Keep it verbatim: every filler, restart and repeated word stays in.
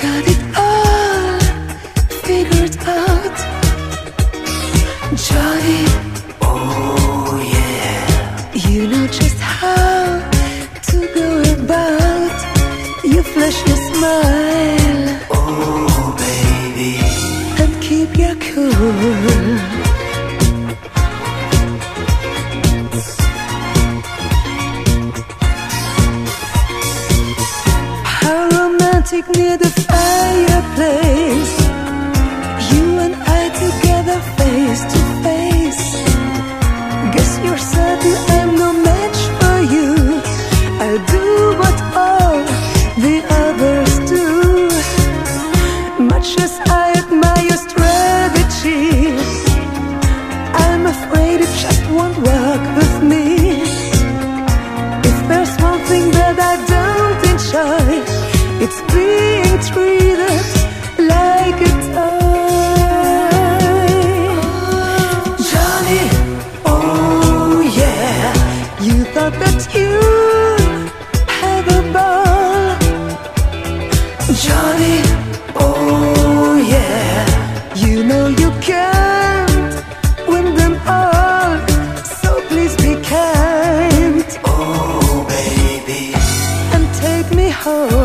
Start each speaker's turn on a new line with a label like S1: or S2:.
S1: got it all figured out, Johnny. Oh yeah, you know just how to go about. You flash your smile, oh baby, and keep your cool. How romantic near the fireplace, you and I together face to face. Guess you're certain I'm no match for you. I'll do what all the others do. Much as I admire your strategy, I'm afraid it just won't work with me. If there's one thing that I don't enjoy, it's being treated like a toy. Johnny, oh yeah, you thought that you had a ball. Johnny, oh yeah, you know you can't win them all, so please be kind. Oh baby, and take me home.